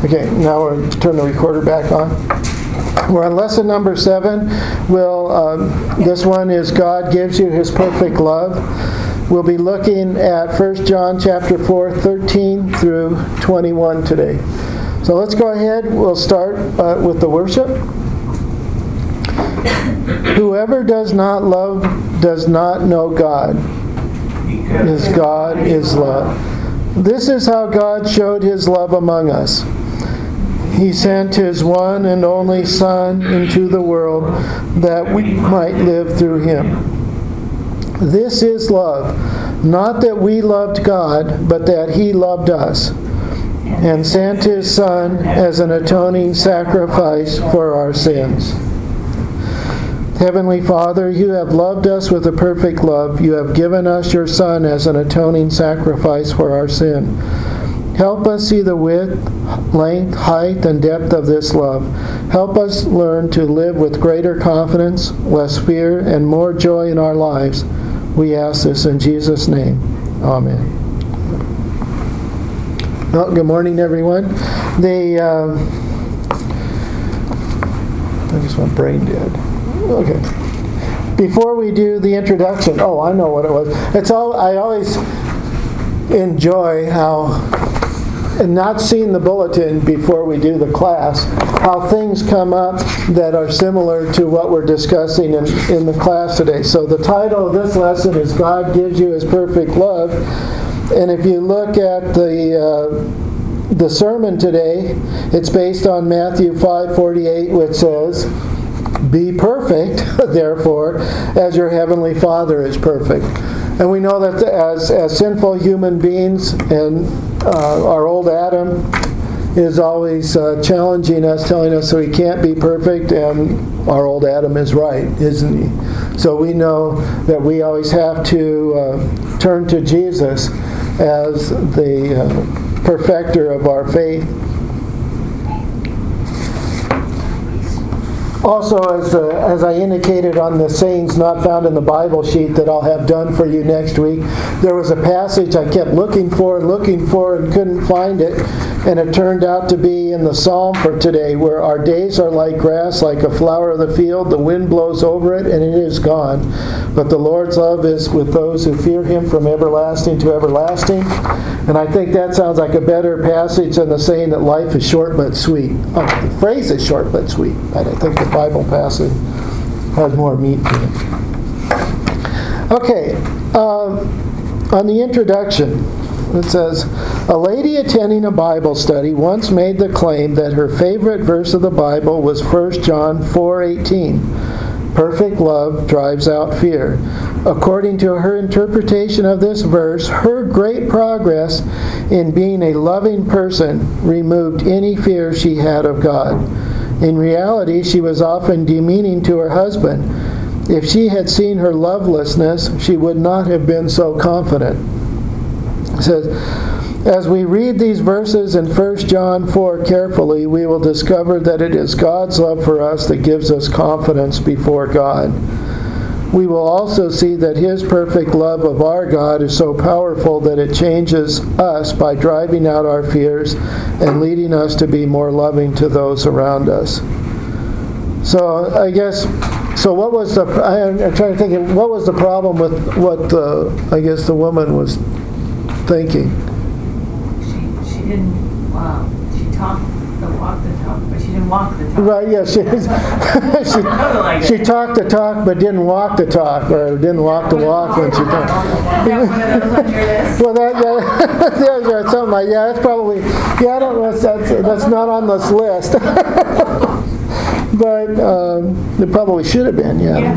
Okay, now we'll turn the recorder back on. We're on lesson number 7. This one is God gives you His perfect love. We'll be looking at 1 John chapter 4, 13 through 21 today. So let's go ahead. We'll start with the worship. Whoever does not love does not know God, because God is love. This is how God showed His love among us. He sent His one and only Son into the world that we might live through Him. This is love, not that we loved God, but that He loved us, and sent His Son as an atoning sacrifice for our sins. Heavenly Father, You have loved us with a perfect love. You have given us Your Son as an atoning sacrifice for our sin. Help us see the width, length, height, and depth of this love. Help us learn to live with greater confidence, less fear, and more joy in our lives. We ask this in Jesus' name. Amen. Well, good morning, everyone. I just went brain dead. Okay. Before we do the introduction, I know what it was. I always enjoy how, and not seeing the bulletin before we do the class, how things come up that are similar to what we're discussing in the class today. So the title of this lesson is God Gives You His Perfect Love. And if you look at the sermon today, it's based on Matthew 5:48, which says, "Be perfect, therefore, as your heavenly Father is perfect." And we know that as sinful human beings, and our old Adam is always challenging us, telling us that we can't be perfect, and our old Adam is right, isn't he? So we know that we always have to turn to Jesus as the perfecter of our faith. Also, as I indicated on the sayings not found in the Bible sheet that I'll have done for you next week, there was a passage I kept looking for and couldn't find it, and it turned out to be in the Psalm for today, where our days are like grass, like a flower of the field. The wind blows over it, and it is gone. But the Lord's love is with those who fear Him from everlasting to everlasting. And I think that sounds like a better passage than the saying that life is short but sweet. The phrase is short but sweet, but I think the Bible passage has more meat to it. Okay, on the introduction, it says, a lady attending a Bible study once made the claim that her favorite verse of the Bible was 1 John 4:18. Perfect love drives out fear. According to her interpretation of this verse, her great progress in being a loving person removed any fear she had of God. In reality, she was often demeaning to her husband. If she had seen her lovelessness, she would not have been so confident. It says, as we read these verses in 1 John 4 carefully, we will discover that it is God's love for us that gives us confidence before God. We will also see that His perfect love of our God is so powerful that it changes us by driving out our fears and leading us to be more loving to those around us. So what was I'm trying to think of what was the problem with what the woman was thinking? She didn't. She walked the talk, but she didn't walk the talk. Right? Yeah. She talked the talk, but didn't walk the talk, or didn't walk the walk when she talked. Well, there's something like that's probably I don't know. That's not on this list. But it probably should have been. Yeah.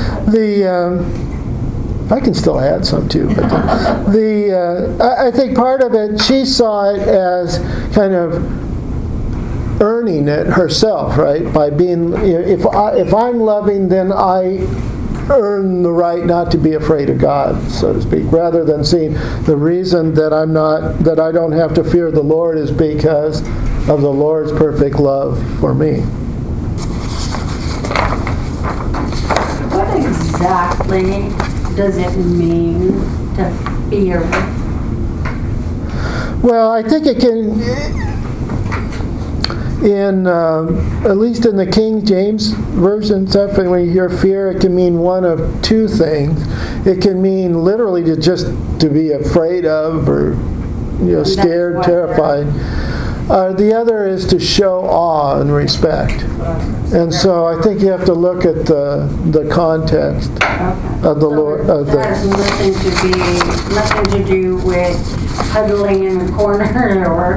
I can still add some too, but I think part of it, she saw it as kind of earning it herself, right? By being, if I'm loving, then I earn the right not to be afraid of God, so to speak, rather than seeing the reason that I don't have to fear the Lord is because of the Lord's perfect love for me. What exactly does it mean to fear? Well, I think it can. at least in the King James Version stuff, and when you hear fear, it can mean one of two things. It can mean literally to be afraid of, or scared, terrified. The other is to show awe and respect. And so I think you have to look at the context of the Lord. It has nothing to do with huddling in the corner or,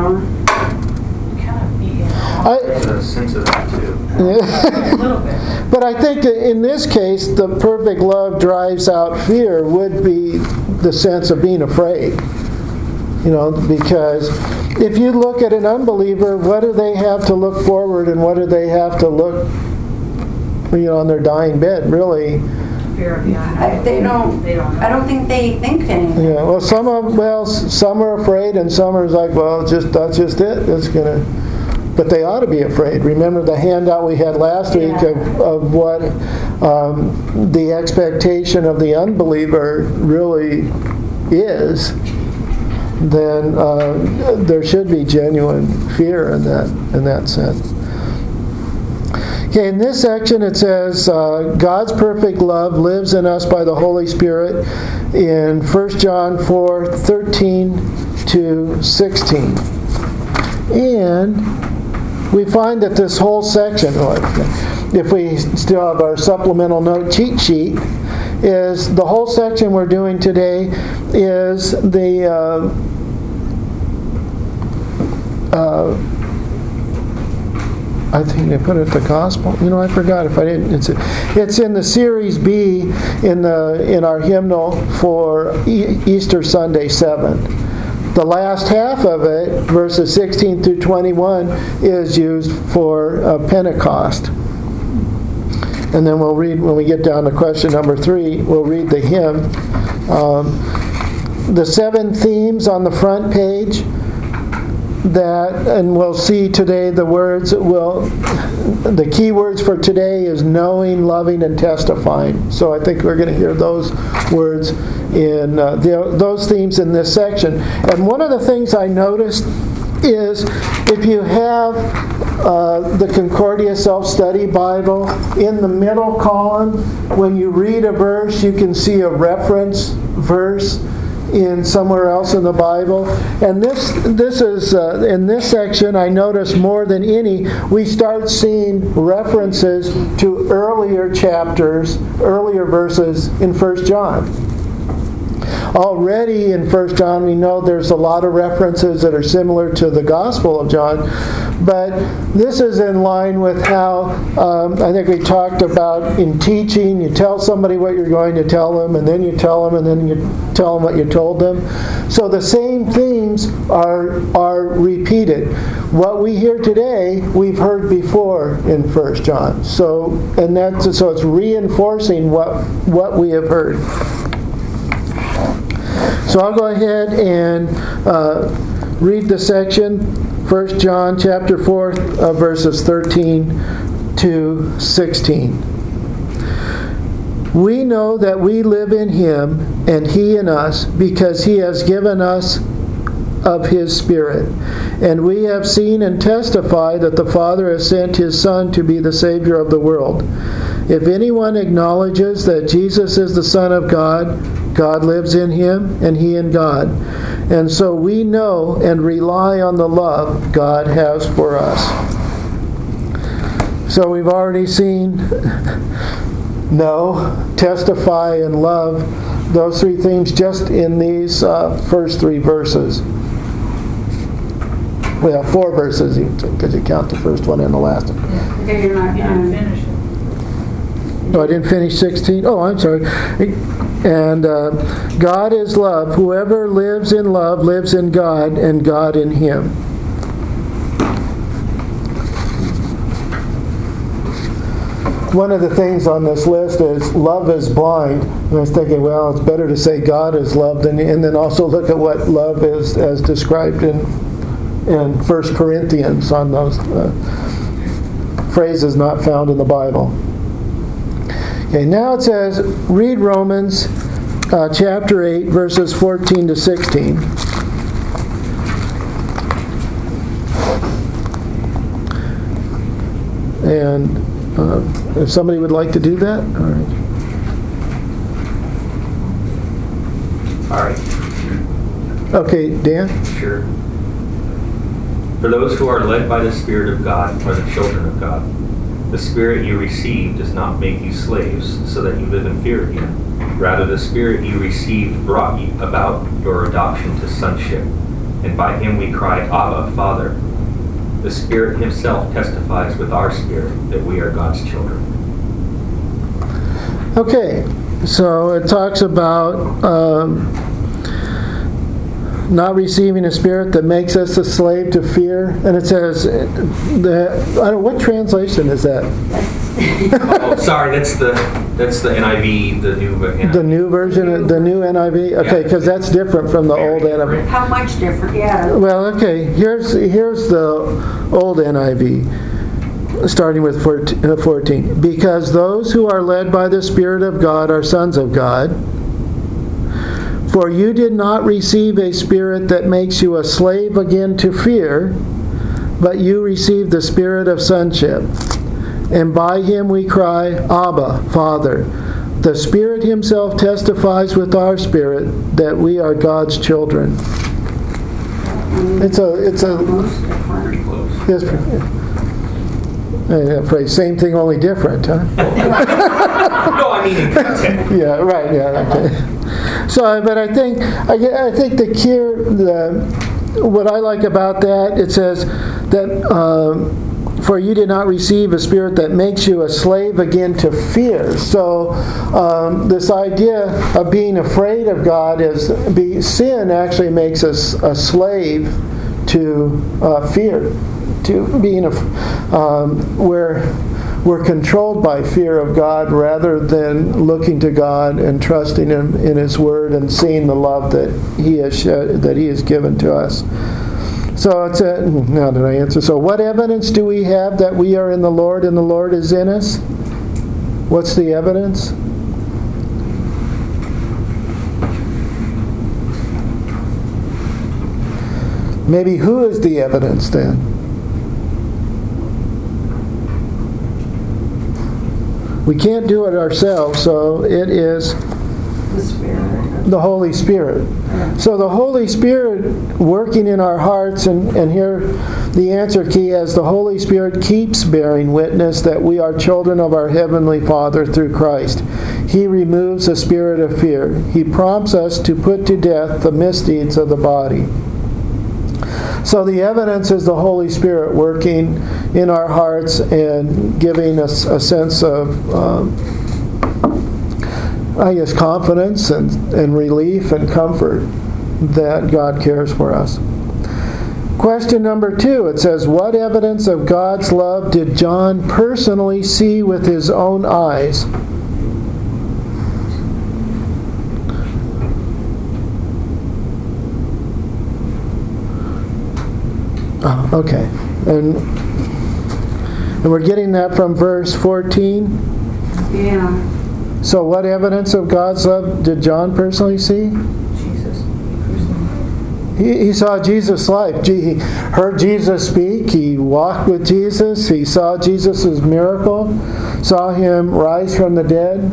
Kind of be There's a sense of that too. a little bit. But I think in this case, the perfect love drives out fear would be the sense of being afraid. Because if you look at an unbeliever, what do they have to look forward, and what do they have to look, on their dying bed? Really, Fear of the unknown. I don't think they think anything. yeah. Well, some are afraid, and some are like, well, that's just it. It's gonna. But they ought to be afraid. Remember the handout we had last week of what the expectation of the unbeliever really is. Then there should be genuine fear in that sense. Okay, in this section it says God's perfect love lives in us by the Holy Spirit in 1 John 4:13 to 16. And we find that this whole section, if we still have our supplemental note cheat sheet, is the whole section we're doing today is the I think they put it the gospel. I forgot if I didn't. It's in the series B in our hymnal for Easter Sunday 7. The last half of it, verses 16 through 21, is used for Pentecost. And then we'll read, when we get down to question number 3, we'll read the hymn. The 7 themes on the front page, and we'll see today the words, the key words for today is knowing, loving, and testifying. So I think we're going to hear those words in those themes in this section. And one of the things I noticed is if you have the Concordia Self-Study Bible, in the middle column, when you read a verse, you can see a reference verse in somewhere else in the Bible. And this is in this section, I notice more than any, we start seeing references to earlier chapters, earlier verses in 1 John. Already in 1 John we know there's a lot of references that are similar to the Gospel of John, but this is in line with how I think we talked about in teaching. You tell somebody what you're going to tell them, and then you tell them, and then you tell them what you told them. So the same themes are repeated. What we hear today, we've heard before in 1 John. So it's reinforcing what we have heard. So I'll go ahead and read the section, 1 John chapter 4, verses 13 to 16. We know that we live in Him, and He in us, because He has given us of His Spirit. And we have seen and testify that the Father has sent His Son to be the Savior of the world. If anyone acknowledges that Jesus is the Son of God, God lives in Him, and He in God. And so we know and rely on the love God has for us. So we've already seen know, testify, and love, those 3 themes just in these first 3 verses. Well, 4 verses, because you count the first one and the last one. Okay, you're not didn't finish it. Oh, I didn't finish 16? Oh, I'm sorry. And God is love. Whoever lives in love lives in God, and God in him. One of the things on this list is love is blind. And I was thinking, well, it's better to say God is love, and then also look at what love is as described in 1 Corinthians on those phrases not found in the Bible. Okay, now it says, read Romans chapter 8, verses 14 to 16. And if somebody would like to do that, all right. All right, Okay, Dan? sure. For those who are led by the Spirit of God are the children of God. The Spirit you received does not make you slaves so that you live in fear again. Rather, the Spirit you received brought you about your adoption to sonship, and by him we cry, Abba, Father. The Spirit himself testifies with our spirit that we are God's children. Okay, so it talks about not receiving a spirit that makes us a slave to fear. And it says, what translation is that? Oh, sorry, that's the NIV, the new NIV. The new version, the new NIV? Okay, because that's different from the old NIV. How much different? Yeah. Well, okay, here's the old NIV, starting with 14. Because those who are led by the Spirit of God are sons of God. For you did not receive a spirit that makes you a slave again to fear, but you received the spirit of sonship. And by him we cry, Abba, Father. The Spirit himself testifies with our spirit that we are God's children. It's a Most different. Pretty close. yes, phrase, same thing, only different, huh? No, I mean in content. Yeah, right. Yeah, okay. So, but I think the key, what I like about that, it says that for you did not receive a spirit that makes you a slave again to fear. So, this idea of being afraid of God is sin actually makes us a slave to fear, to being we're controlled by fear of God rather than looking to God and trusting Him in His Word and seeing the love that He has given to us. So it's now did I answer? So what evidence do we have that we are in the Lord and the Lord is in us? What's the evidence? Maybe who is the evidence then? We can't do it ourselves, so it is The Spirit. the Holy Spirit. So the Holy Spirit working in our hearts, and here the answer key is the Holy Spirit keeps bearing witness that we are children of our Heavenly Father through Christ. He removes the spirit of fear. He prompts us to put to death the misdeeds of the body. So the evidence is the Holy Spirit working in our hearts and giving us a sense of, confidence and relief and comfort that God cares for us. Question number 2, it says, what evidence of God's love did John personally see with his own eyes? Okay. And we're getting that from verse 14? Yeah. So what evidence of God's love did John personally see? Jesus. He saw Jesus' life. He heard Jesus speak. He walked with Jesus. He saw Jesus' miracle. Saw Him rise from the dead.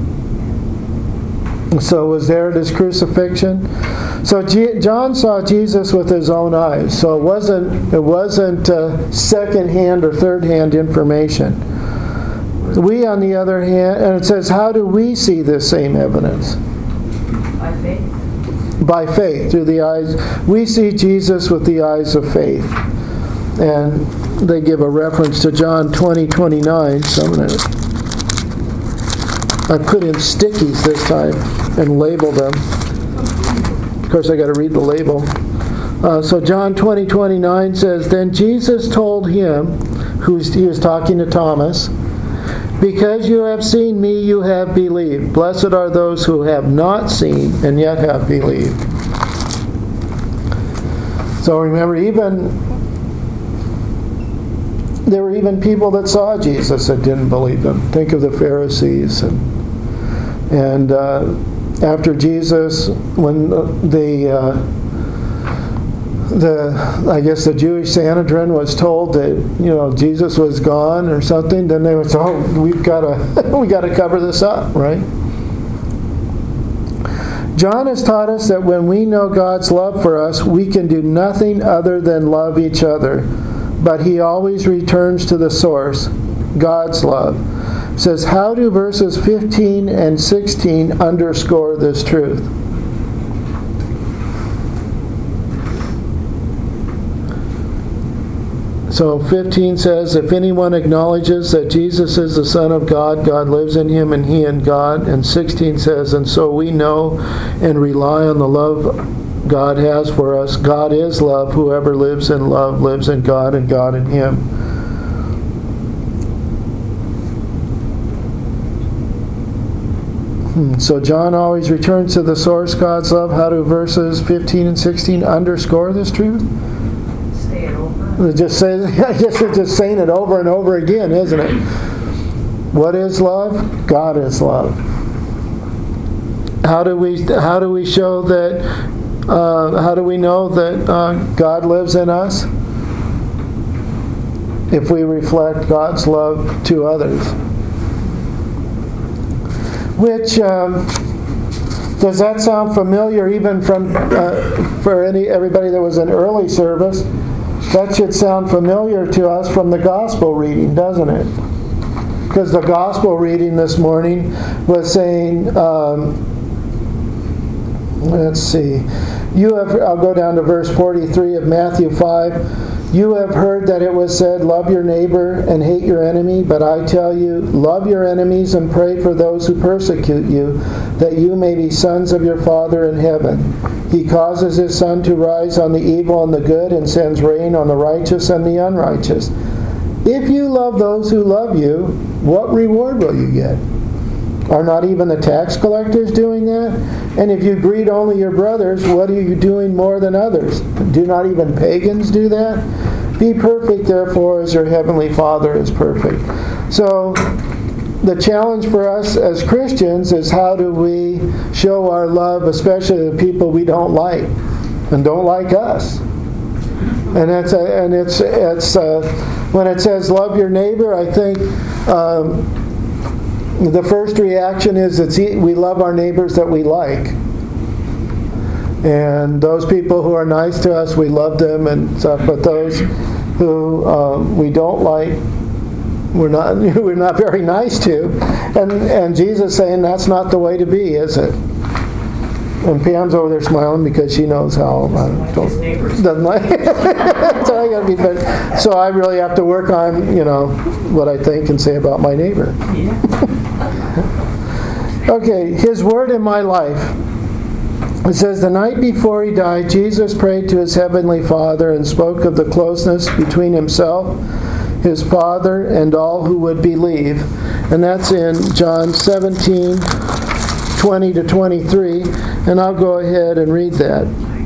So was there at His crucifixion. So John saw Jesus with his own eyes. So it wasn't second-hand or third-hand information. We, on the other hand, and it says, how do we see this same evidence? By faith. By faith, through the eyes. We see Jesus with the eyes of faith. And they give a reference to John 20:29. So I put in stickies this time and label them. Of course, I got to read the label. So John 20:29 says, then Jesus told him, he was talking to Thomas, because you have seen me, you have believed. Blessed are those who have not seen and yet have believed. So remember, there were even people that saw Jesus that didn't believe Him. Think of the Pharisees. And after Jesus, when I guess the Jewish Sanhedrin was told that Jesus was gone or something, then they would say, "Oh, we've got to cover this up," right? John has taught us that when we know God's love for us, we can do nothing other than love each other. But he always returns to the source, God's love. It says, how do verses 15 and 16 underscore this truth? So 15 says, if anyone acknowledges that Jesus is the Son of God, God lives in him and he in God. And 16 says, and so we know and rely on the love God has for us. God is love. Whoever lives in love lives in God and God in him. So John always returns to the source, God's love. How do verses 15 and 16 underscore this truth? Say it over. I guess they're just saying it over and over again, isn't it? What is love? God is love. How do we show that? How do we know that God lives in us? If we reflect God's love to others. Which does that sound familiar? Even from for everybody that was in early service, that should sound familiar to us from the gospel reading, doesn't it? Because the gospel reading this morning was saying, let's see, I'll go down to verse 43 of Matthew 5. You have heard that it was said, love your neighbor and hate your enemy, but I tell you, love your enemies and pray for those who persecute you, that you may be sons of your Father in heaven. He causes his sun to rise on the evil and the good, and sends rain on the righteous and the unrighteous. If you love those who love you, what reward will you get? Are not even the tax collectors doing that? And if you greet only your brothers, what are you doing more than others? Do not even pagans do that? Be perfect, therefore, as your heavenly Father is perfect. So, the challenge for us as Christians is how do we show our love, especially to the people we don't like and don't like us. And it's when it says love your neighbor, I think the first reaction is we love our neighbors that we like. And those people who are nice to us, we love them and stuff. But those who we don't like, we're not very nice to. And Jesus saying that's not the way to be, is it? And Pam's over there smiling because she knows how doesn't like. So I gotta be better. So I really have to work on what I think and say about my neighbor. Yeah. Okay, his word in my life. It says, the night before he died, Jesus prayed to his heavenly Father and spoke of the closeness between himself, his Father, and all who would believe. And that's in John 17, 20 to 23. And I'll go ahead and read that.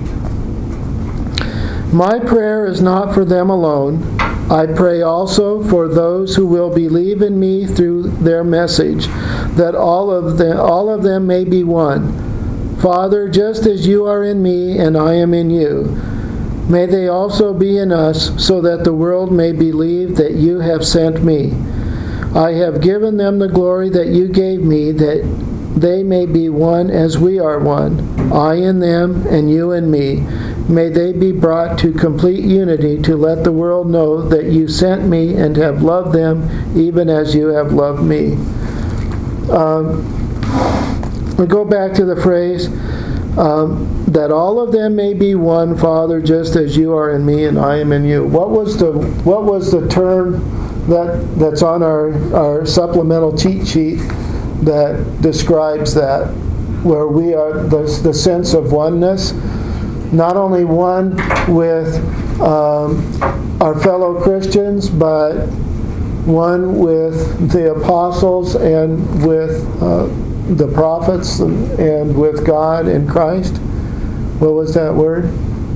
My prayer is not for them alone. I pray also for those who will believe in me through their message, that all of them may be one. Father, just as you are in me and I am in you, may they also be in us, so that the world may believe that you have sent me. I have given them the glory that you gave me, that they may be one as we are one, I in them and you in me. May they be brought to complete unity, to let the world know that you sent me and have loved them even as you have loved me. We go back to the phrase, that all of them may be one, Father, just as you are in me and I am in you. What was the term that's on our supplemental cheat sheet that describes that, where we are the sense of oneness, not only one with our fellow Christians, but one with the apostles and with the prophets and with God in Christ. What was that word?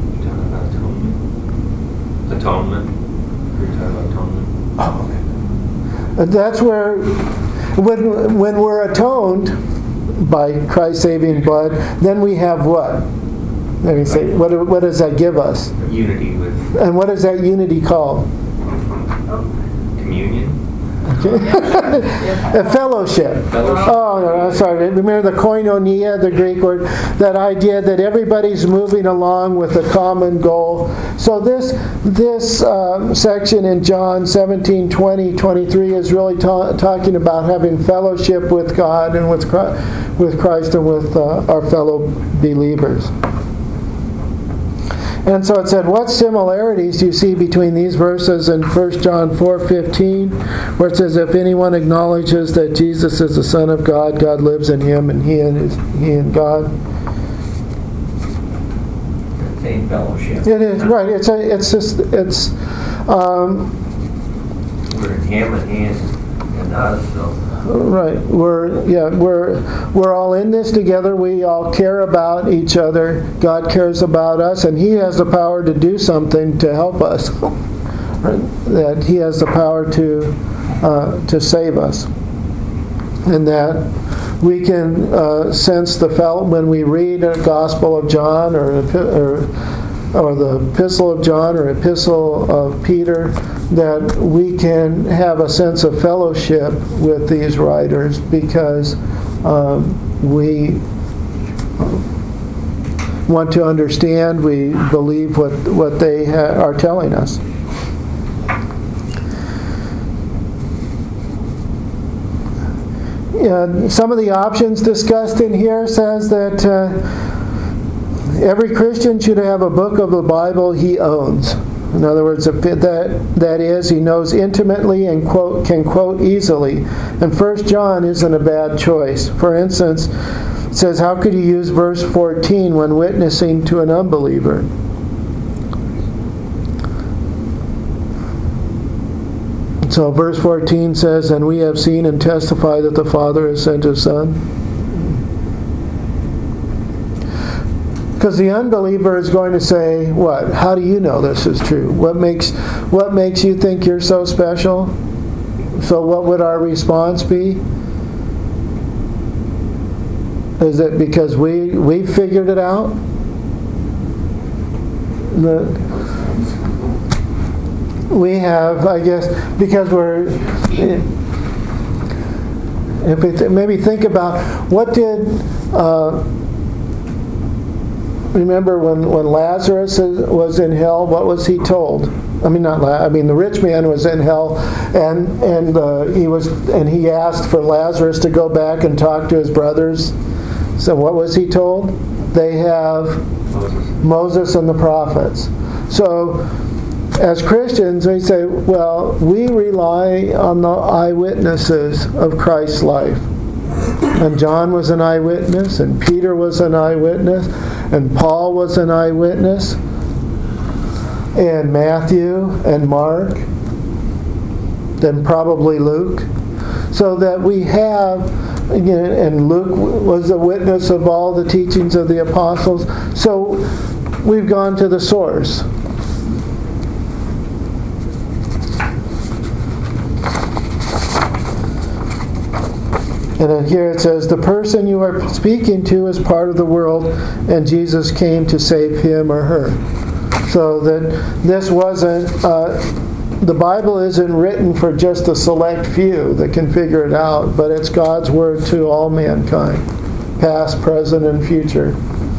Atonement. You're talking about atonement. Oh, that's where, when we're atoned by Christ's saving blood, then we have what? Let me say, what does that give us? Unity with And what is that unity called? communion. A fellowship. Fellowship. Oh, no, I'm sorry. Remember the koinonia, the Greek word, that idea that everybody's moving along with a common goal. So this section in John 17, 20, 23 is really talking about having fellowship with God and with Christ and with our fellow believers. And so it said, what similarities do you see between these verses and 1 John 4:15, where it says, if anyone acknowledges that Jesus is the Son of God, God lives in him, and he in God? Same fellowship. It is right. We're in him and he and us, so. Right. We're all in this together. We all care about each other. God cares about us, and He has the power to do something to help us. That He has the power to save us, and that we can sense the when we read a Gospel of John or the Epistle of John or Epistle of Peter, that we can have a sense of fellowship with these writers because we want to understand, we believe what they are telling us. Some of the options discussed in here says that every Christian should have a book of the Bible he owns. In other words, that is, he knows intimately and can quote easily. And 1 John isn't a bad choice. For instance, it says, how could you use verse 14 when witnessing to an unbeliever? So verse 14 says, and we have seen and testify that the Father has sent His Son. Because the unbeliever is going to say, what? How do you know this is true? What makes you think you're so special? So what would our response be? Is it because we figured it out? We have, I guess, because if we maybe think about what did... remember when Lazarus was in hell, what was he told? The rich man was in hell, and he asked for Lazarus to go back and talk to his brothers. So what was he told? They have Moses and the prophets. So as Christians, we say, well, we rely on the eyewitnesses of Christ's life. And John was an eyewitness, and Peter was an eyewitness, and Paul was an eyewitness, and Matthew and Mark, then probably Luke. So that we have, and Luke was a witness of all the teachings of the apostles. So we've gone to the source. And then here it says, the person you are speaking to is part of the world, and Jesus came to save him or her. So that this wasn't, the Bible isn't written for just a select few that can figure it out, but it's God's word to all mankind, past, present, and future.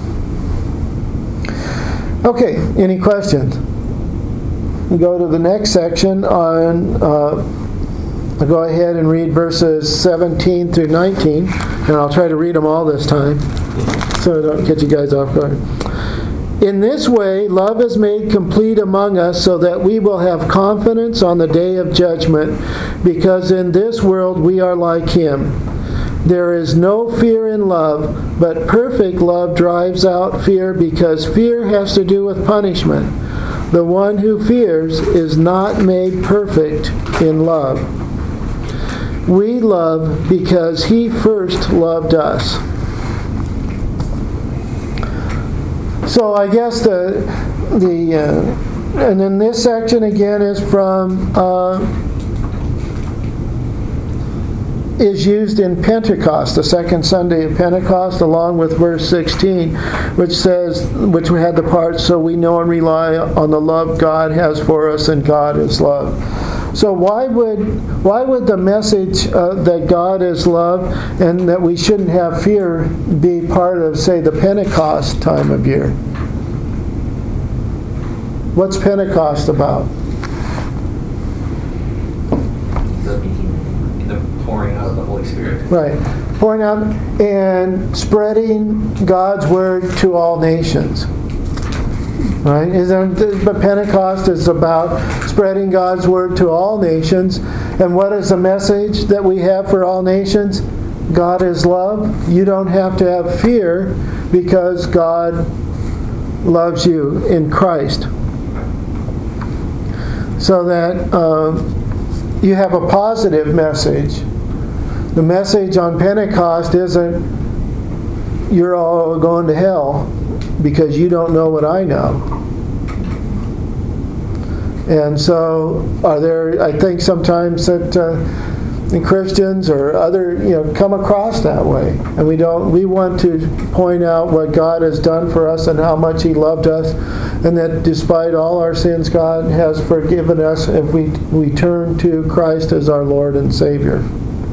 Okay, any questions? We go to the next section on... I'll go ahead and read verses 17 through 19, and I'll try to read them all this time so I don't get you guys off guard. In this way, love is made complete among us so that we will have confidence on the day of judgment, because in this world we are like Him. There is no fear in love, but perfect love drives out fear, because fear has to do with punishment. The one who fears is not made perfect in love. We love because He first loved us. So I guess and then this section again is from is used in Pentecost, the second Sunday of Pentecost, along with verse 16, which we had the part, so we know and rely on the love God has for us, and God is love. So why would the message that God is love and that we shouldn't have fear be part of, say, the Pentecost time of year? What's Pentecost about? The pouring out of the Holy Spirit. Right. Pouring out and spreading God's word to all nations. Right? But Pentecost is about spreading God's word to all nations. And what is the message that we have for all nations? God is love. You don't have to have fear because God loves you in Christ. So that you have a positive message. The message on Pentecost isn't you're all going to hell because you don't know what I know. And so I think sometimes that Christians or other, come across that way. And we want to point out what God has done for us and how much He loved us, and that despite all our sins, God has forgiven us if we turn to Christ as our Lord and Savior.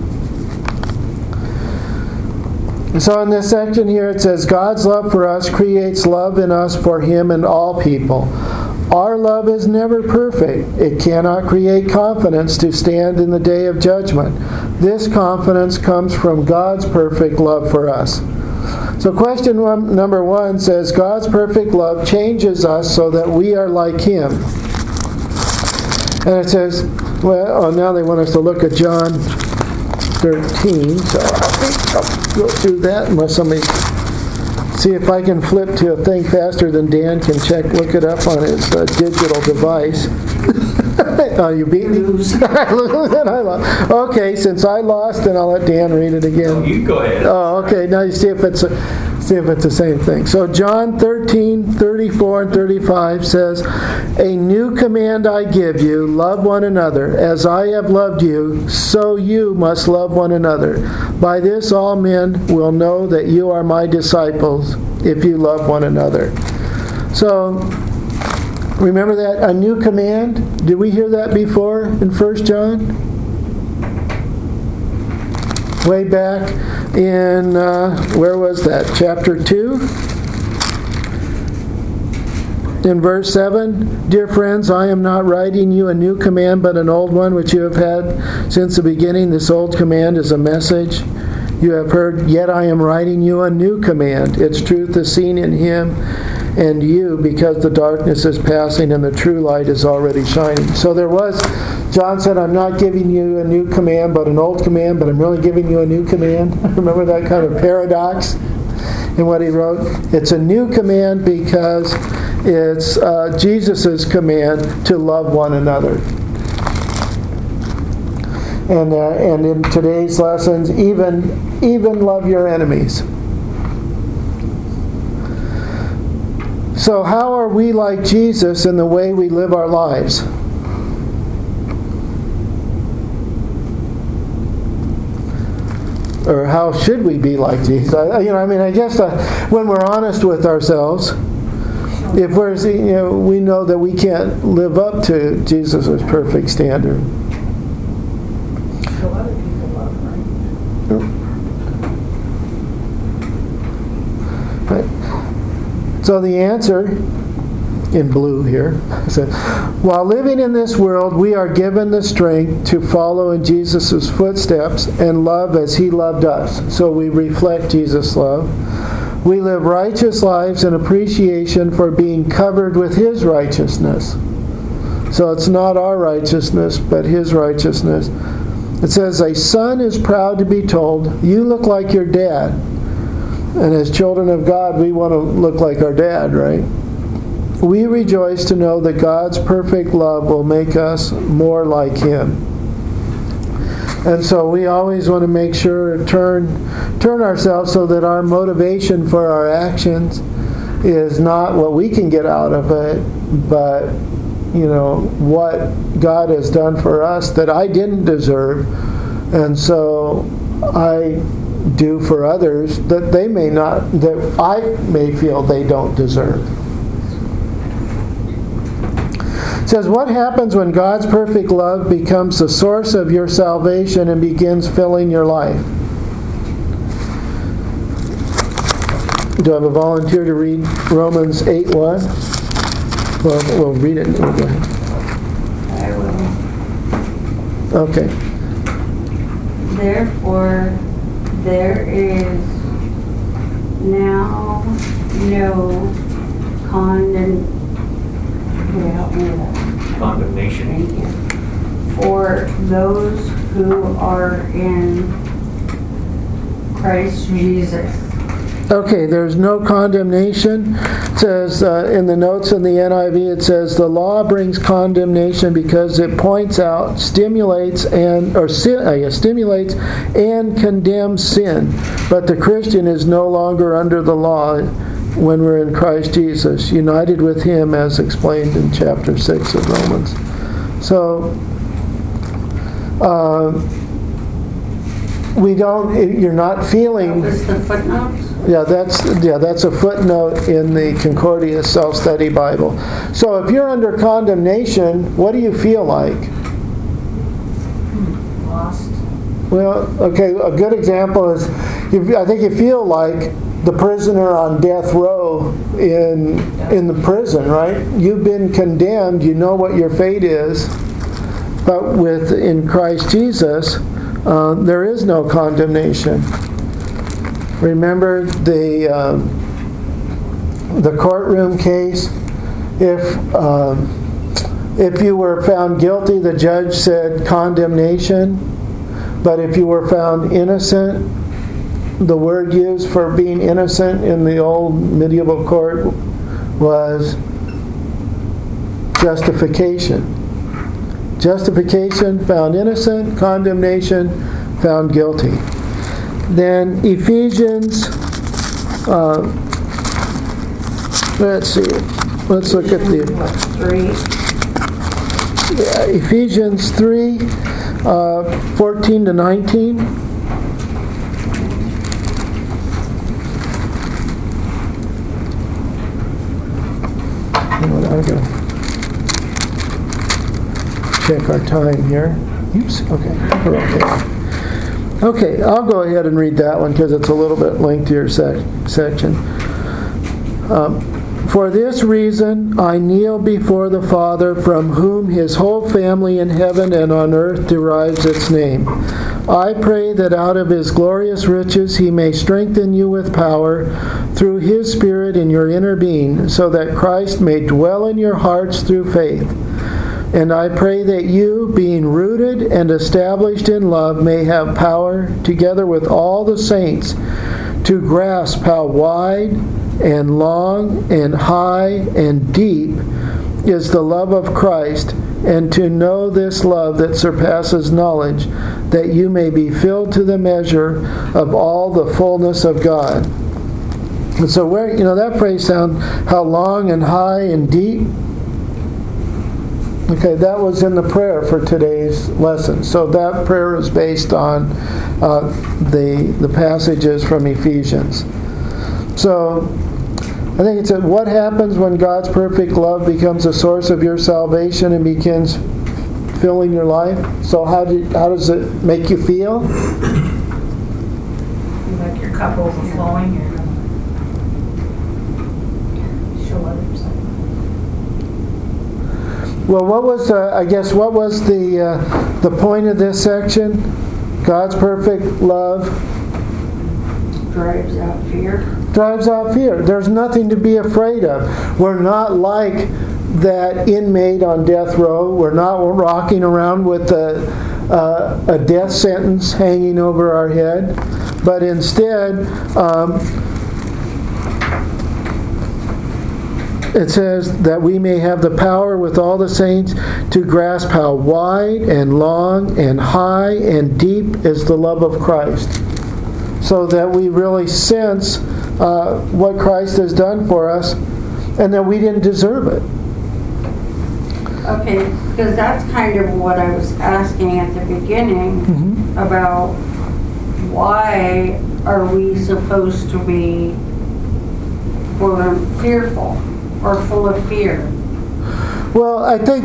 So in this section here it says, God's love for us creates love in us for Him and all people. Our love is never perfect. It cannot create confidence to stand in the day of judgment. This confidence comes from God's perfect love for us. So question number 1 says, God's perfect love changes us so that we are like Him. And it says, now they want us to look at John 13, so I'll go through that unless somebody... See if I can flip to a thing faster than Dan can look it up on his digital device. Oh, you beat me? Okay, since I lost, then I'll let Dan read it again. Oh, you go ahead. Oh, okay. Now you see if it's the same thing. So John 13:34 and 35 says, A new command I give you, love one another. As I have loved you, so you must love one another. By this all men will know that you are my disciples, if you love one another. So, remember that? A new command? Did we hear that before in 1 John? Way back in, where was that? Chapter 2? In verse 7, Dear friends, I am not writing you a new command, but an old one which you have had since the beginning. This old command is a message you have heard, yet I am writing you a new command. Its truth is seen in Him and you, because the darkness is passing and the true light is already shining. So John said, I'm not giving you a new command, but an old command, but I'm really giving you a new command. Remember that kind of paradox in what he wrote? It's a new command because it's Jesus' command to love one another. And in today's lessons, even love your enemies. So how are we like Jesus in the way we live our lives? Or how should we be like Jesus? I guess when we're honest with ourselves, if we know that we can't live up to Jesus' perfect standard. So other people love, Right. So the answer, in blue here, says, while living in this world, we are given the strength to follow in Jesus' footsteps and love as He loved us. So we reflect Jesus' love. We live righteous lives in appreciation for being covered with His righteousness. So it's not our righteousness, but His righteousness. It says, a son is proud to be told, you look like your dad. And as children of God, we want to look like our dad, right? We rejoice to know that God's perfect love will make us more like Him. And so we always want to make sure to turn ourselves so that our motivation for our actions is not what we can get out of it, but what God has done for us that I didn't deserve, And so I do for others that they may not, that I may feel they don't deserve. It says, what happens when God's perfect love becomes the source of your salvation and begins filling your life? Do I have a volunteer to read Romans 8:1? Well, we'll read it. We'll go ahead. I will. Okay. Therefore, there is now no Condemnation. Thank you. For those who are in Christ Jesus. Okay, there's no condemnation. It says in the notes in the NIV, it says the law brings condemnation because it points out, stimulates and condemns sin. But the Christian is no longer under the law when we're in Christ Jesus, united with Him, as explained in chapter 6 of Romans. So you're not feeling. That was the footnotes? Yeah, that's a footnote in the Concordia Self-Study Bible. So if you're under condemnation, what do you feel like? Lost. Well, okay, a good example is, I think you feel like the prisoner on death row in the prison, right? You've been condemned, you know what your fate is, but in Christ Jesus, there is no condemnation. Remember the courtroom case? If you were found guilty, the judge said condemnation, but if you were found innocent, the word used for being innocent in the old medieval court was justification. Justification, found innocent; condemnation, found guilty. Then Ephesians, let's see, let's look at the... 3. Yeah, Ephesians 3, 14 to 19. I'm going to check our time here. Oops, okay, we're okay. Okay, I'll go ahead and read that one because it's a little bit lengthier section. For this reason I kneel before the Father, from whom His whole family in heaven and on earth derives its name. I pray that out of His glorious riches He may strengthen you with power through His Spirit in your inner being, so that Christ may dwell in your hearts through faith. And I pray that you, being rooted and established in love, may have power, together with all the saints, to grasp how wide and long and high and deep is the love of Christ, and to know this love that surpasses knowledge, that you may be filled to the measure of all the fullness of God. And so that phrase sounds, how long and high and deep. Okay, that was in the prayer for today's lesson. So that prayer is based on the passages from Ephesians. So I think it said, what happens when God's perfect love becomes a source of your salvation and begins filling your life? So how does it make you feel? Like your cup overflowing, you're going to show others. Well, what was the point of this section? God's perfect love Drives out fear. Drives out fear. There's nothing to be afraid of. We're not like that inmate on death row. We're not rocking around with a death sentence hanging over our head. But instead, it says that we may have the power with all the saints to grasp how wide and long and high and deep is the love of Christ. So that we really sense what Christ has done for us and that we didn't deserve it. Okay, because that's kind of what I was asking at the beginning about why are we supposed to be fearful or full of fear? Well, I think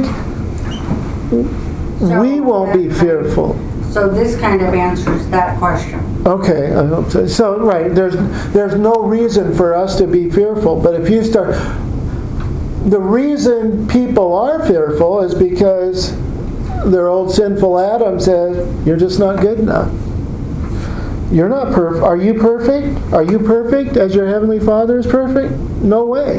we won't be fearful. So this kind of answers that question. Okay, I hope so. So, right, there's no reason for us to be fearful. But if you start, the reason people are fearful is because their old sinful Adam says, you're just not good enough. You're not perfect. Are you perfect? Are you perfect as your Heavenly Father is perfect? No way.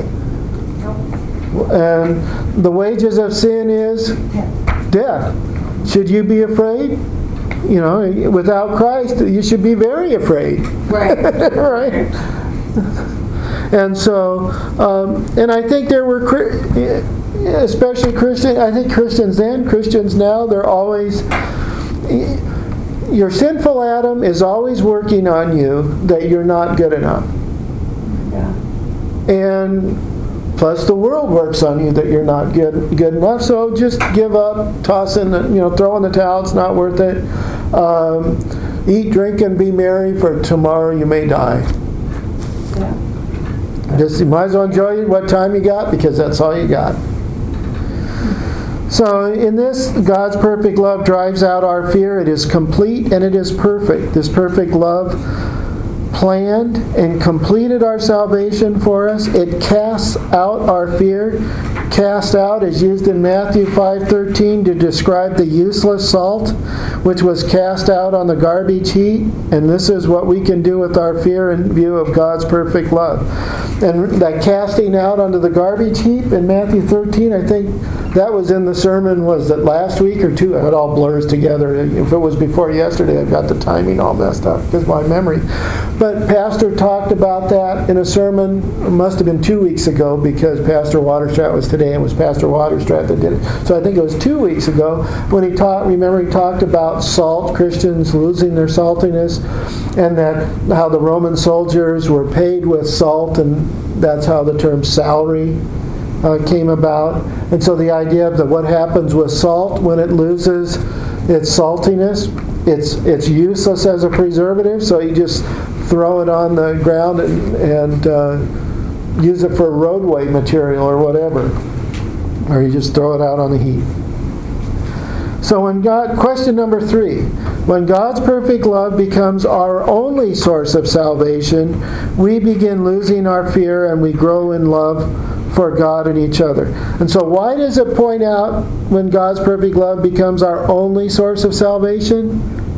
And the wages of sin is death. Should you be afraid? You know, without Christ, you should be very afraid. Right. Right? And so, and I think there were, especially Christians, I think Christians then, Christians now, they're always, your sinful Adam is always working on you that you're not good enough. Yeah. And plus the world works on you that you're not good enough, so just give up, toss in the, throw in the towel, it's not worth it. Eat, drink, and be merry, for tomorrow you may die. Yeah. Just you might as well enjoy what time you got, because that's all you got. So in this, God's perfect love drives out our fear. It is complete and it is perfect. This perfect love planned and completed our salvation for us. It casts out our fear. Cast out is used in Matthew 5:13 to describe the useless salt, which was cast out on the garbage heap. And this is what we can do with our fear in view of God's perfect love. And that casting out onto the garbage heap in Matthew 13, I think that was in the sermon, was it last week or two? It all blurs together. If it was before yesterday, I've got the timing all messed up because my memory. But Pastor talked about that in a sermon, it must have been 2 weeks ago, because Pastor Waterstrat was today and it was Pastor Waterstrat that did it. So I think it was 2 weeks ago when he talked, remember he talked about salt, Christians losing their saltiness, and that how the Roman soldiers were paid with salt, and that's how the term salary came about. And so the idea of what happens with salt when it loses its saltiness, it's useless as a preservative, so you just throw it on the ground and use it for roadway material or whatever, or you just throw it out on the heat. So question number 3, when God's perfect love becomes our only source of salvation, we begin losing our fear and we grow in love for God and each other. And so why does it point out when God's perfect love becomes our only source of salvation?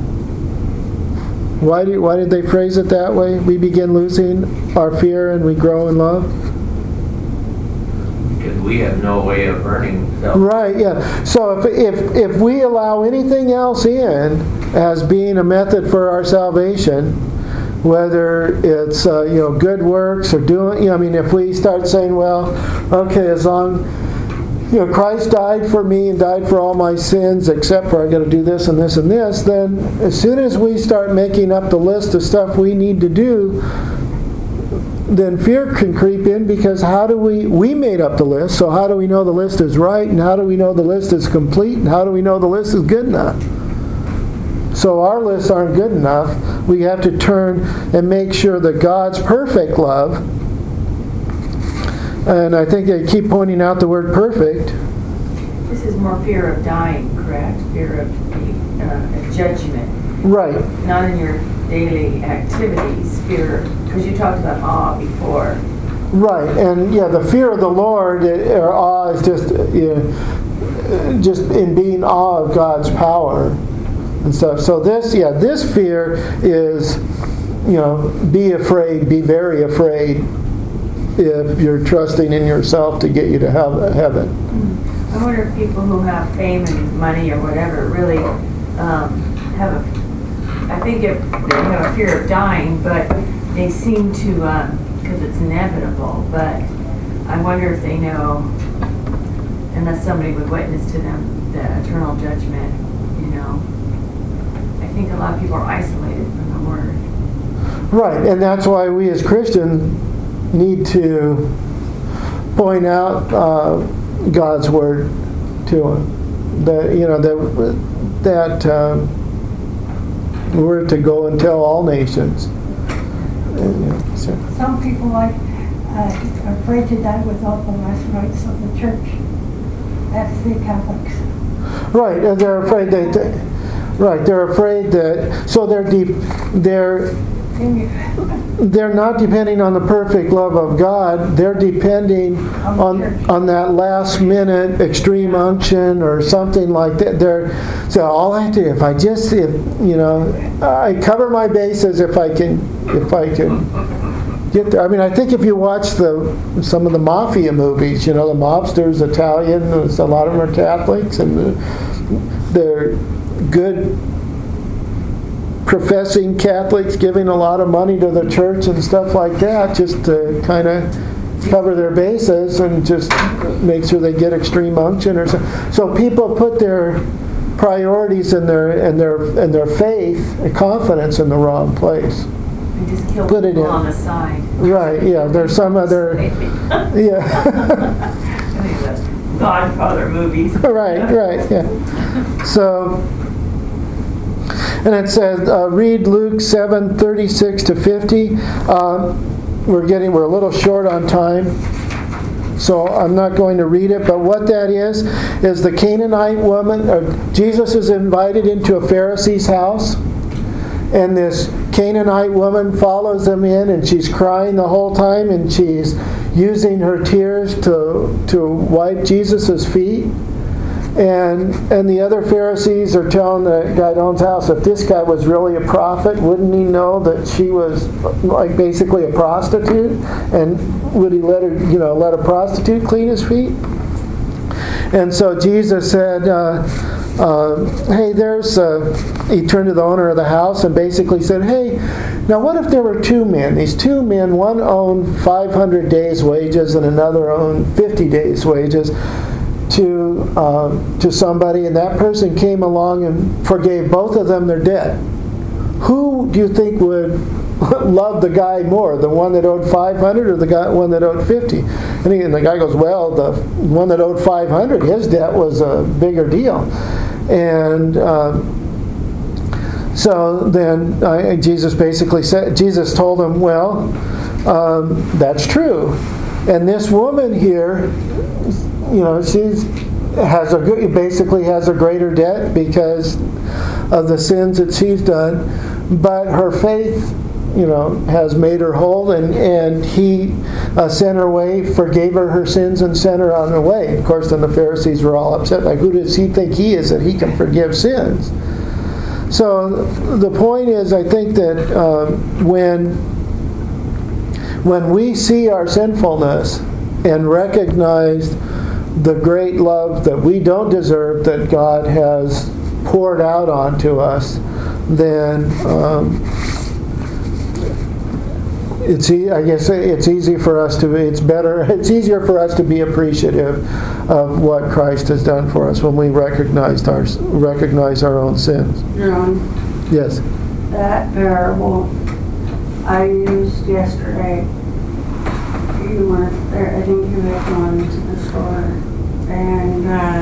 Why did they phrase it that way? We begin losing our fear and we grow in love? Because we have no way of earning salvation. Right, yeah. So if we allow anything else in as being a method for our salvation, whether it's good works or doing, if we start saying, well, okay, as long Christ died for me and died for all my sins, except for I got to do this and this and this, then as soon as we start making up the list of stuff we need to do, then fear can creep in, because how do we made up the list, so how do we know the list is right, and how do we know the list is complete, and how do we know the list is good enough? So our lists aren't good enough. We have to turn and make sure that God's perfect love, and I think they keep pointing out the word perfect. This is more fear of dying, correct? Fear of judgment. Right. Not in your daily activities, fear, because you talked about awe before. Right, and the fear of the Lord, or awe, is just in being awe of God's power and stuff. So this fear is, be afraid, be very afraid, if you're trusting in yourself to get you to heaven. I wonder if people who have fame and money or whatever really I think if they have a fear of dying, but they seem to, because it's inevitable, but I wonder if they know, unless somebody would witness to them, the eternal judgment, I think a lot of people are isolated from the Word. Right, and that's why we as Christians need to point out God's Word to him. That, you know, that we're to go and tell all nations. And, you know, so. Some people are afraid to die without the last rites of the church. That's the Catholics. Right, and they're afraid they're afraid that, so they're not depending on the perfect love of God. They're depending on that last minute extreme unction or something like that. So all I have to do, I cover my bases if I can get there. I mean, I think if you watch some of the mafia movies, the mobsters, Italian, a lot of them are Catholics, and they're good professing Catholics giving a lot of money to the church and stuff like that, just to kind of cover their bases and just make sure they get extreme unction or something. So people put their priorities and their faith and confidence in the wrong place. And just kill Put it people in. on the side. Right, yeah, there's some other, yeah. Godfather movies. Right, yeah. So, and it says, read Luke 7:36-50. We're a little short on time, so I'm not going to read it. But what that is the Canaanite woman. Jesus is invited into a Pharisee's house, and this Canaanite woman follows them in, and she's crying the whole time, and she's using her tears to wipe Jesus' feet. And the other Pharisees are telling the guy that owns the house, if this guy was really a prophet, wouldn't he know that she was like basically a prostitute? And would he let a prostitute clean his feet? And so Jesus said, hey, he turned to the owner of the house and basically said, hey, now what if there were two men? These two men, one owned 500 days' wages and another owned 50 days' wages to somebody, and that person came along and forgave both of them their debt. Who do you think would love the guy more, the one that owed 500 or the one that owed 50? And the guy goes, well, the one that owed 500, his debt was a bigger deal. And so then Jesus told him, well, that's true. And this woman here, she basically has a greater debt because of the sins that she's done, but her faith, has made her whole, and he sent her away, forgave her sins, and sent her on her way. Of course, then the Pharisees were all upset, like, who does he think he is that he can forgive sins? So the point is, I think that when we see our sinfulness and recognize the great love that we don't deserve that God has poured out onto us, then it's easier for us to be appreciative of what Christ has done for us when we recognize our own sins. John, Yes. that parable I used yesterday, you weren't there. I think you had gone to the store, and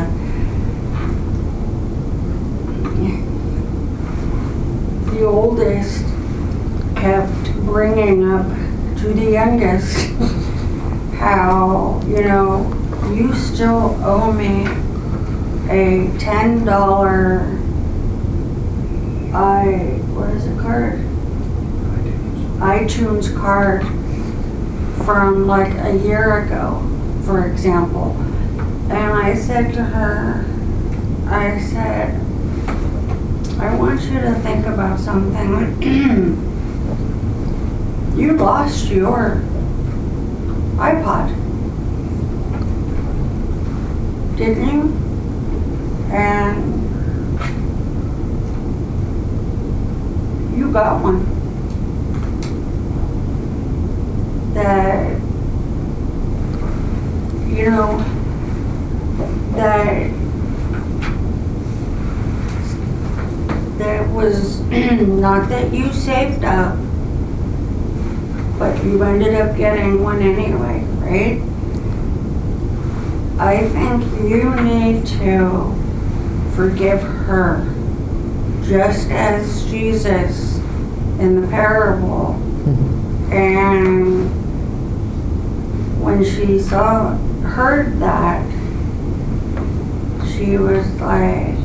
the oldest kept bringing up to the youngest how, you still owe me a $10 iTunes card from like a year ago, for example. And I said to her, I want you to think about something. You lost your iPod, didn't you? And you got one that, that was not that you saved up, but you ended up getting one anyway, right? I think you need to forgive her, just as Jesus in the parable. And when she heard that, she was like,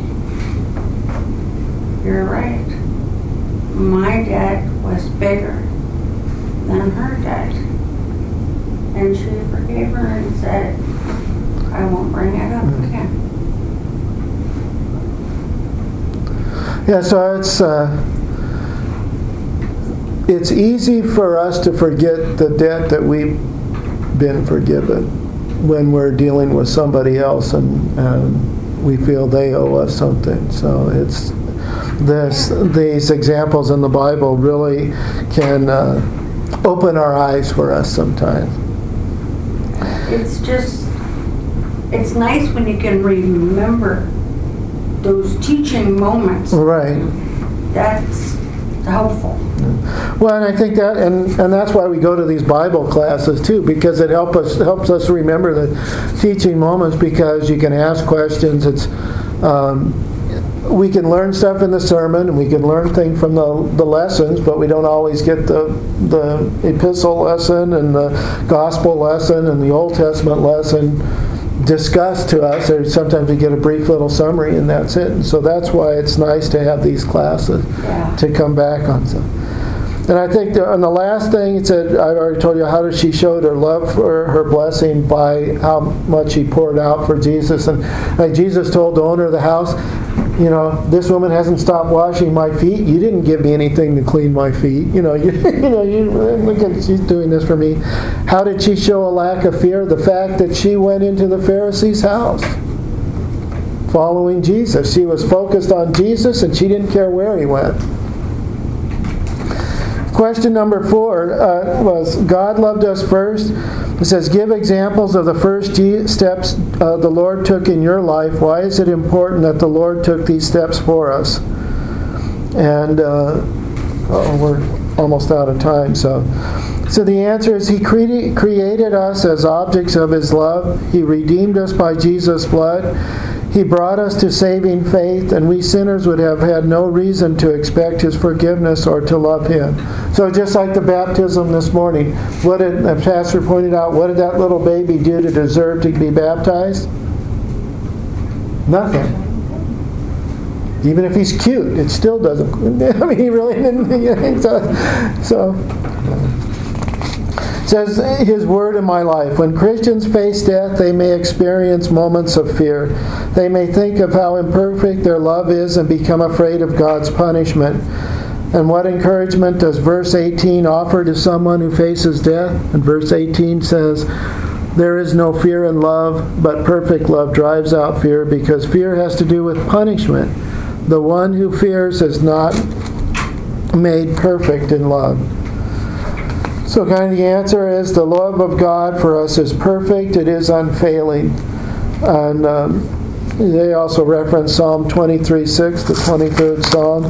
you're right. My debt was bigger than her debt. And she forgave her and said, I won't bring it up again. Yeah, so it's easy for us to forget the debt that we've been forgiven when we're dealing with somebody else and we feel they owe us something. So it's these examples in the Bible really can open our eyes for us sometimes. It's nice when you can remember those teaching moments. Right. That's helpful. Well, and I think that, and that's why we go to these Bible classes too, because it helps us remember the teaching moments, because you can ask questions. It's we can learn stuff in the sermon, and we can learn things from the lessons, but we don't always get the epistle lesson and the gospel lesson and the Old Testament lesson discussed to us. Or sometimes we get a brief little summary and that's it. And so that's why it's nice to have these classes to come back on some. And I think on the last thing, it said, I already told you, how does she show her love for her blessing? By how much she poured out for Jesus. And like Jesus told the owner of the house, you know, this woman hasn't stopped washing my feet. You didn't give me anything to clean my feet. You look at, she's doing this for me. How did she show a lack of fear? The fact that she went into the Pharisee's house following Jesus. She was focused on Jesus and she didn't care where he went. Question number 4 was, God loved us first. It says, give examples of the first steps the Lord took in your life. Why is it important that the Lord took these steps for us? And we're almost out of time. So the answer is, he created us as objects of his love. He redeemed us by Jesus' blood. He brought us to saving faith, and we sinners would have had no reason to expect his forgiveness or to love him. So just like the baptism this morning, what did the pastor pointed out, what did that little baby do to deserve to be baptized? Nothing. Even if he's cute, it still doesn't. I mean, he really didn't. So it says, his word in my life. When Christians face death, they may experience moments of fear. They may think of how imperfect their love is and become afraid of God's punishment. And what encouragement does verse 18 offer to someone who faces death? And verse 18 says, there is no fear in love, but perfect love drives out fear, because fear has to do with punishment. The one who fears is not made perfect in love. So kind of the answer is, the love of God for us is perfect. It is unfailing. And they also reference Psalm 23:6, the 23rd Psalm.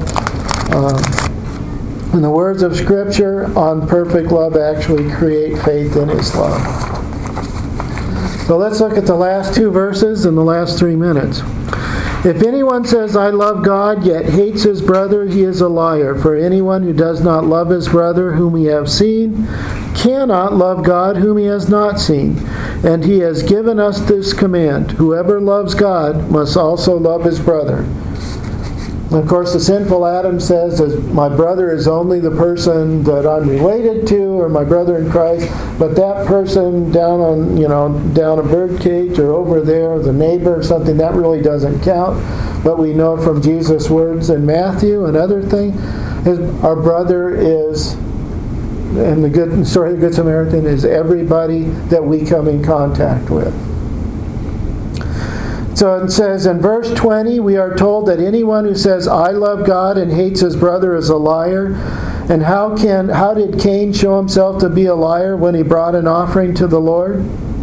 And the words of Scripture on perfect love actually create faith in his love. So let's look at the last 2 verses in the last 3 minutes. If anyone says, I love God, yet hates his brother, he is a liar. For anyone who does not love his brother whom he has seen cannot love God whom he has not seen. And he has given us this command: whoever loves God must also love his brother. And of course, the sinful Adam says, my brother is only the person that I'm related to, or my brother in Christ. But that person down a bird cage or over there, the neighbor or something, that really doesn't count. But we know from Jesus' words in Matthew and other things, our brother is, and the good story of the Good Samaritan, is everybody that we come in contact with. So it says in verse 20, we are told that anyone who says, I love God, and hates his brother is a liar. And how did Cain show himself to be a liar when he brought an offering to the Lord?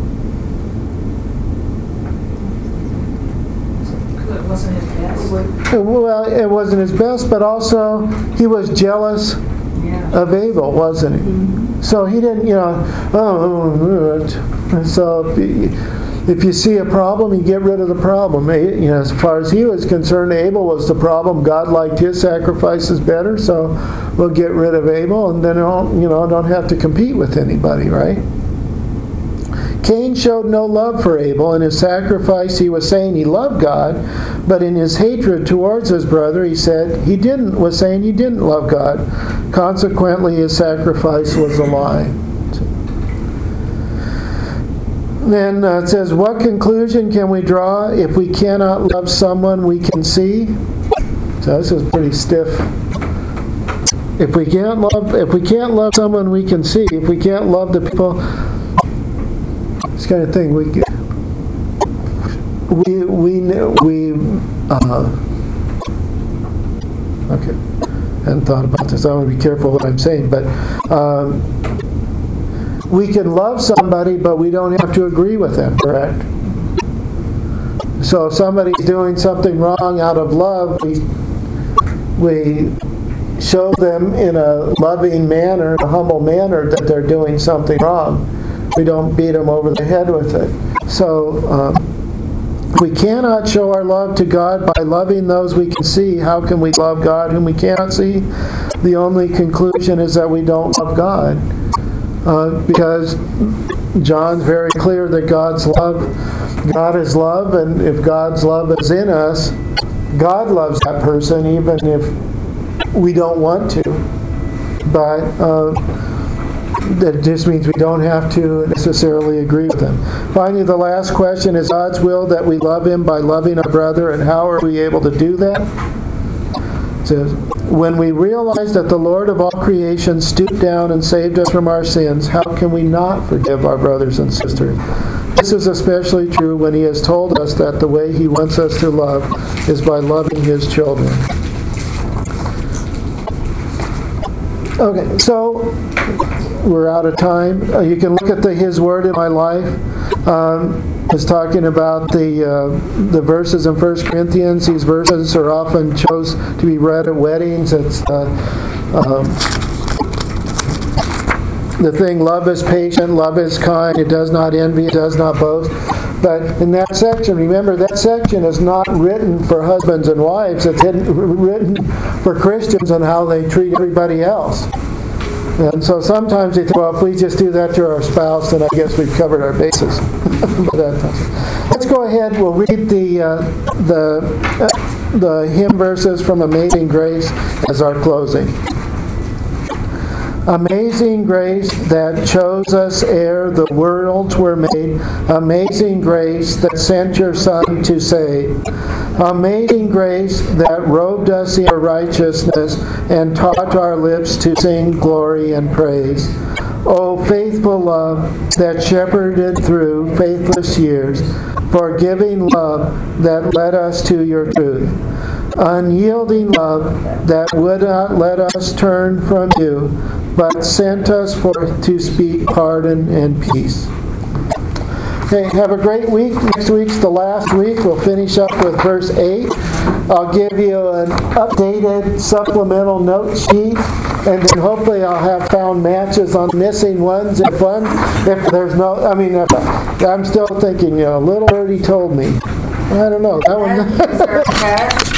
It wasn't his best. Well, it wasn't his best, but also he was jealous of Abel, wasn't he? So he didn't, so if you see a problem, you get rid of the problem. As far as he was concerned, Abel was the problem. God liked his sacrifices better, so we'll get rid of Abel, and then don't have to compete with anybody, right? Cain showed no love for Abel. In his sacrifice, he was saying he loved God, but in his hatred towards his brother, he said he was saying he didn't love God. Consequently, his sacrifice was a lie. Then it says, what conclusion can we draw if we cannot love someone we can see? So this is pretty stiff. If we can't love someone we can see, if we can't love the people, this kind of thing, okay. I hadn't thought about this. I want to be careful what I'm saying, but we can love somebody, but we don't have to agree with them, correct? So if somebody's doing something wrong out of love, we show them in a loving manner, a humble manner, that they're doing something wrong. We don't beat them over the head with it. So we cannot show our love to God by loving those we can see. How can we love God whom we cannot see? The only conclusion is that we don't love God. Because John's very clear that God is love, and if God's love is in us, God loves that person even if we don't want to. But that just means we don't have to necessarily agree with them. Finally, the last question is God's will that we love Him by loving our brother, and how are we able to do that? It says, when we realize that the Lord of all creation stooped down and saved us from our sins, how can we not forgive our brothers and sisters? This is especially true when He has told us that the way He wants us to love is by loving His children. Okay, so we're out of time. You can look at His Word in My Life. It's talking about the verses in 1 Corinthians. These verses are often chose to be read at weddings. It's the thing, love is patient, love is kind, it does not envy, it does not boast. But in that section, remember, that section is not written for husbands and wives. It's written for Christians and how they treat everybody else. And so sometimes they think, well, if we just do that to our spouse, then I guess we've covered our bases. Let's go ahead. We'll read the hymn verses from Amazing Grace as our closing. Amazing grace that chose us ere the worlds were made. Amazing grace that sent your Son to save. Amazing grace that robed us in your righteousness and taught our lips to sing glory and praise. O faithful love that shepherded through faithless years, forgiving love that led us to your truth. Unyielding love that would not let us turn from you, but sent us forth to speak pardon and peace. Okay, have a great week. Next week's the last week. We'll finish up with verse 8. I'll give you an updated supplemental note sheet, and then hopefully I'll have found matches on missing ones if there's no, I'm still thinking, little birdie told me. I don't know. That one.